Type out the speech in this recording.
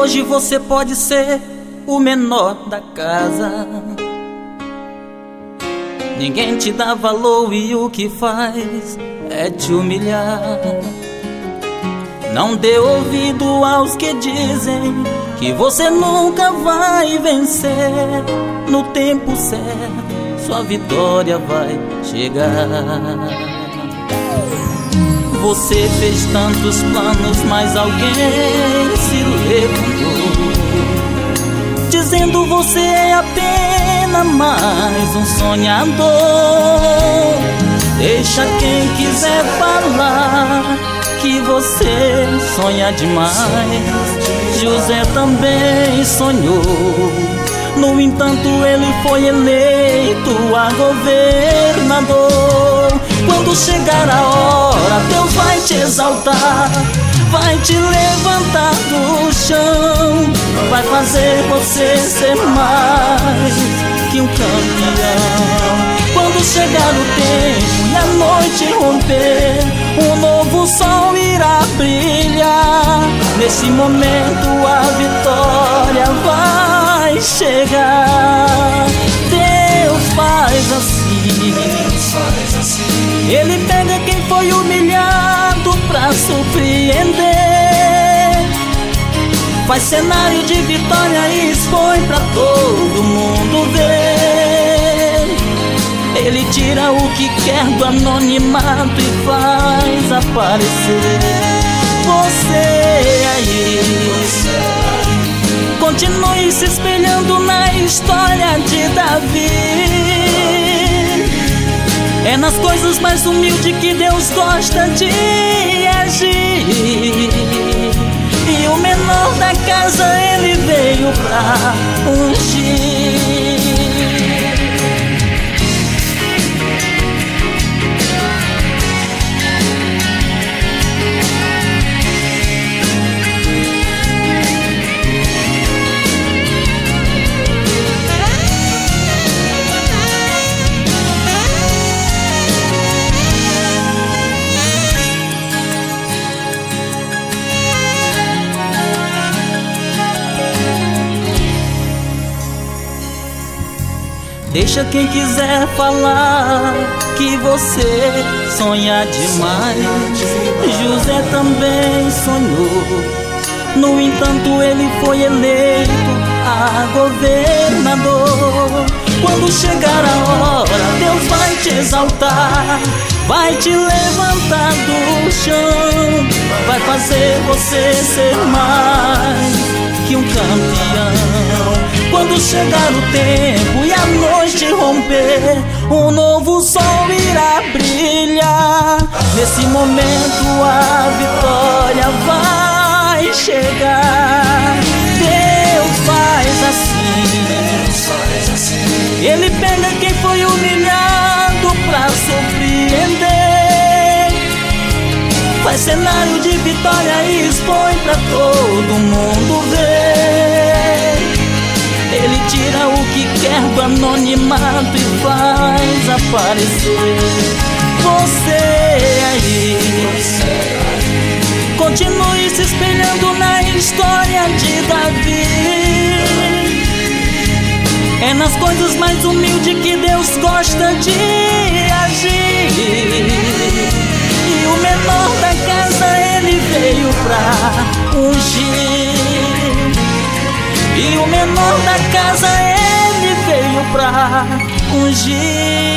Hoje você pode ser o menor da casa. Ninguém te dá valor e o que faz é te humilhar. Não dê ouvido aos que dizem que você nunca vai vencer. No tempo certo, sua vitória vai chegar. Você fez tantos planos, mas alguém se levantou, dizendo você é apenas mais um sonhador. Deixa quem quiser falar que você sonha demais. José também sonhou, no entanto ele foi eleito a governador. Quando chegar a hora, Deus vai te exaltar, vai te levantar do chão, vai fazer você ser mais que um campeão. Quando chegar o tempo e a noite romper, um novo sol irá brilhar. Nesse momento a vitória vai chegar. Deus faz assim, Ele pega quem foi humilhado pra surpreender. Faz cenário de vitória e expõe pra todo mundo ver. Ele tira o que quer do anonimato e faz aparecer. Você aí, continue se espelhando na história de Davi. É nas coisas mais humildes que Deus gosta de agir. E o menor da casa ele veio pra ungir. Deixa quem quiser falar que você sonha demais. José também sonhou, no entanto ele foi eleito a governador. Quando chegar a hora, Deus vai te exaltar, vai te levantar do chão, vai fazer você ser mais que um campeão. Quando chegar o tempo e a noite romper, um novo sol irá brilhar. Nesse momento a vitória vai chegar. Deus faz assim, Ele pega quem foi humilhado pra surpreender. Faz cenário de vitória e expõe pra todo mundo ver. Ele tira o que quer do anonimato e faz aparecer. Você aí, continue se espelhando na história de Davi. É nas coisas mais humildes que Deus gosta de agir. E o menor da casa ele veio pra ungir. E o menor da casa ele veio pra ungir.